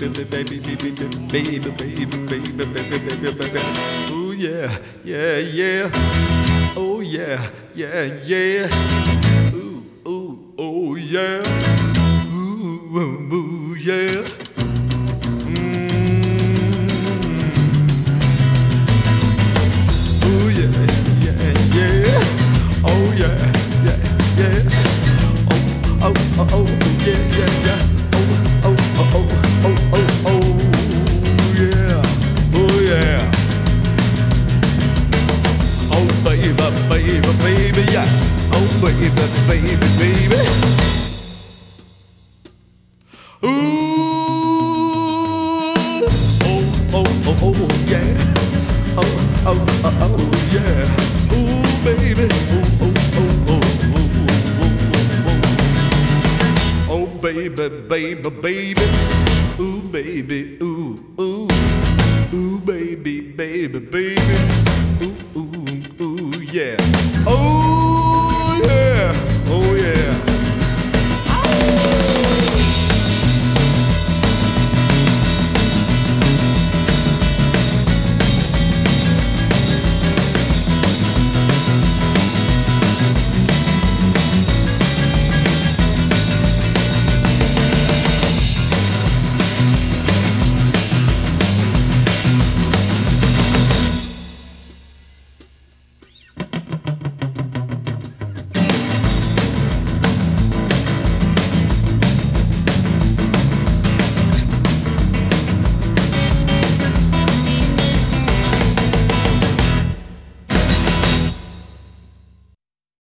Ooh yeah, yeah, yeah. Oh yeah, yeah, yeah. Ooh, ooh, oh yeah. Ooh, ooh, ooh yeah. Ooh yeah, yeah, yeah. Oh yeah, yeah, yeah. Oh, oh, oh, yeah, yeah, yeah. Oh, oh, oh, oh, oh, oh, oh, yeah, oh yeah. Oh baby, baby, baby, yeah. Oh baby, baby, baby. Ooh, oh, oh, oh, oh, yeah. Oh, oh, oh, oh, yeah. Ooh, baby. Ooh, oh, oh, oh, oh, oh, oh, oh. Oh, baby, baby, baby. Ooh, baby, ooh, ooh. Ooh, baby, baby, baby. Ooh, ooh, ooh, yeah. Oh.